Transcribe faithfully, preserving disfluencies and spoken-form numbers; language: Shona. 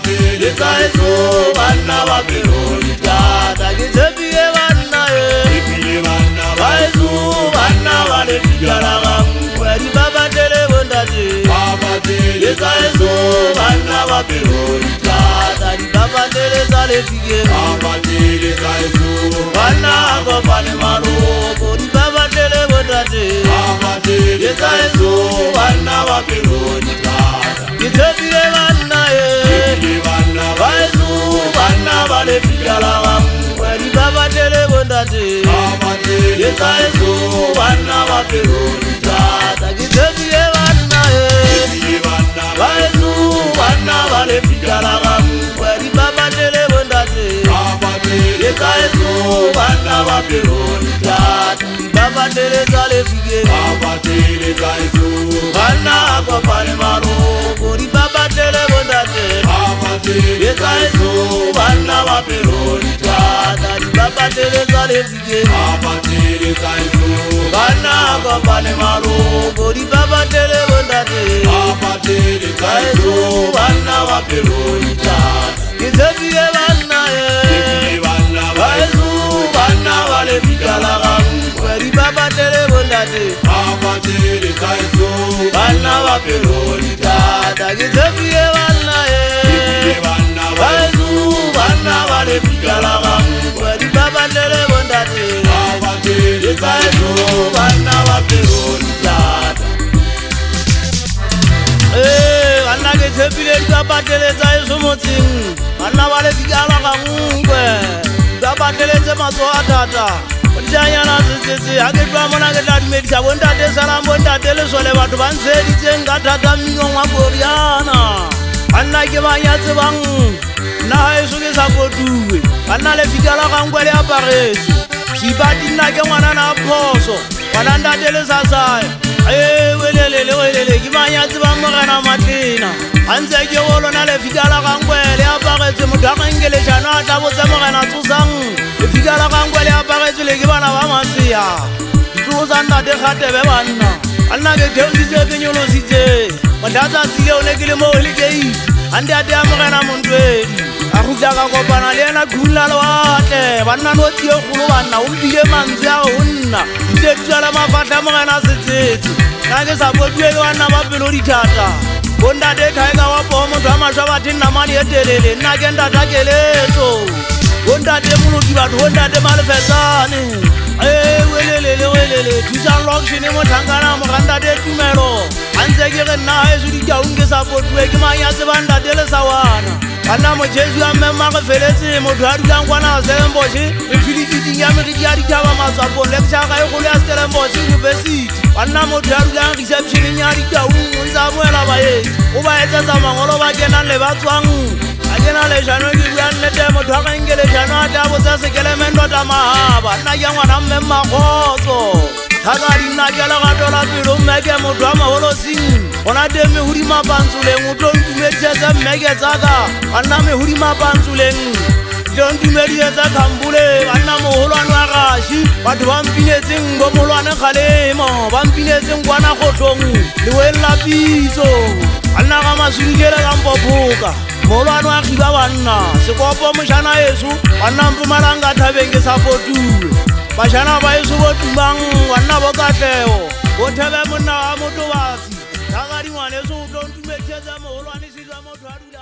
le kaeso banna ba peroni tata ke tshepile banna e ke banna ba eso banna ba le figala ga kwedi ba batele bondate baba le kaeso banna ba peroni tata di ba batele za le fige baba le kaeso banna go bane maro ko di ba batele bondate baba le kaeso banna ba peroni tata ke tshepile banna e Baisu banna bale figala wam kweli baba tele bondate baba tele kaisu banna bapeloni tata kitebile banna e baisu banna bale figala wam kweli baba tele bondate baba tele kaisu banna bapeloni tata baba tele kale fige baba tele kaisu banna ko pale maro kori baba tele bondate le kaeso banna ba peroni tata di baba tele kale fige baba tele kaeso banna ba bale maro gori baba tele bondate baba tele kaeso banna ba peroni tata kitebile banna e banna kaeso banna bale figala ga gori baba tele bondate baba tele kaeso banna ba peroni tata kitebile banna e Baisu banna bale figala ga kwedi baba tele bondate baba tele baisu banna ba peroni tata eh banna ke tshepile baba tele tsa eso motsing banna bale figala ga ngwe baba tele tse matso a tata Njanyana sisi ake twa mona ke tla dumedisa bondate salam bondate le sole batho ba ntsheditseng ka thata mmino wa Goriana Anna ke ba nyatse bang na eso ke sa potuwe anna le figala ga ngwele aparetse sibati nna ke ngwana na phoso bana ndatele sasaya eh welelele welele ke ba nyatse ba morena matlina antse ke golo na le figala ga ngwele aparetse motho ngele jana tla botse morena tsosang le figala ga ngwele aparetse le ke bana ba masia tsosa ndate gate be banna anna ke deusitse ke nyolositse Mandaza tsile one ke le mo le kei ande ate amogena montwedi a gutla ka kopana le ena khula le watle banna no tie golo banna o bile mantswe a honna ite tsala mafatla mogena setsetse ka ke sa botwe le banna ba pelo di thata bonda de thaiga wa po motho a maswa ba thinna mali etelele nna ke ndata keletso bonda de moloki batho bonda de malefetsane eh welelele welele thusa loction mo thangana mo ganda de tumelo antse ke re nna e zudi ka unge sa potwe ke manya se banda de le sawana kana mo Jesu a mema ge feletse mo dwadu ka ngwana sembo shi e filiki ya me di ari taba matsapo lecture ga e go ya Stellenbosch University kana mo dwadu ka reception nya ri ka unge nza boela ba ye o ba etsa tsa mangolo ba kena le batswang a kena le jano di bua nne te mo thwa ga ngele jano a ta bo sa se kelemendo ta mahaba nna ya ngwana mmema khotso Hagari na jala ga dola pelo meke motho a maholo sing ona de me huri mapantsuleng o tlo ntumetsetsa mmeke tsaka banna me huri mapantsuleng tlo ntumedietsa khambule banna moholwane wa gashi batho ba mpinetseng bo moholwane kgalemo ba mpinetseng kwana gotlong le wela pitso banna ga maswinkele ka mpophoka moholwane wa khiba banna sekopo moshana yesu banna mpumalanga thabeng ke sa potuwe Bashana ba yesu bo tumbang wanna bo katleo bo thebe monna wa motho batsi thagadi ngwane so o tlo ntumetsetsa moholwane sisa motho a